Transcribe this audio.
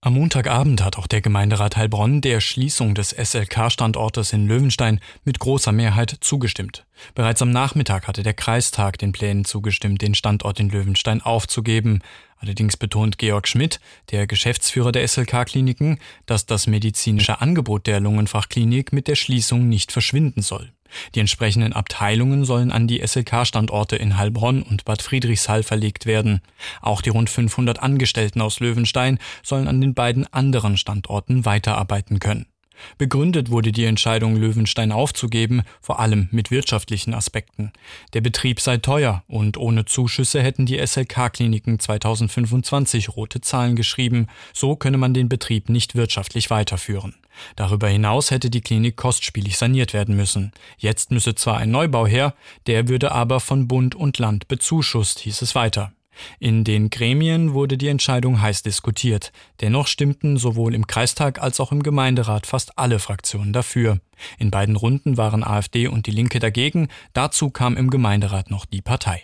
Am Montagabend hat auch der Gemeinderat Heilbronn der Schließung des SLK-Standortes in Löwenstein mit großer Mehrheit zugestimmt. Bereits am Nachmittag hatte der Kreistag den Plänen zugestimmt, den Standort in Löwenstein aufzugeben. Allerdings betont Georg Schmidt, der Geschäftsführer der SLK-Kliniken, dass das medizinische Angebot der Lungenfachklinik mit der Schließung nicht verschwinden soll. Die entsprechenden Abteilungen sollen an die SLK-Standorte in Heilbronn und Bad Friedrichshall verlegt werden. Auch die rund 500 Angestellten aus Löwenstein sollen an den beiden anderen Standorten weiterarbeiten können. Begründet wurde die Entscheidung, Löwenstein aufzugeben, vor allem mit wirtschaftlichen Aspekten. Der Betrieb sei teuer und ohne Zuschüsse hätten die SLK-Kliniken 2025 rote Zahlen geschrieben. So könne man den Betrieb nicht wirtschaftlich weiterführen. Darüber hinaus hätte die Klinik kostspielig saniert werden müssen. Jetzt müsse zwar ein Neubau her, der würde aber von Bund und Land bezuschusst, hieß es weiter. In den Gremien wurde die Entscheidung heiß diskutiert. Dennoch stimmten sowohl im Kreistag als auch im Gemeinderat fast alle Fraktionen dafür. In beiden Runden waren AfD und die Linke dagegen. Dazu kam im Gemeinderat noch die Partei.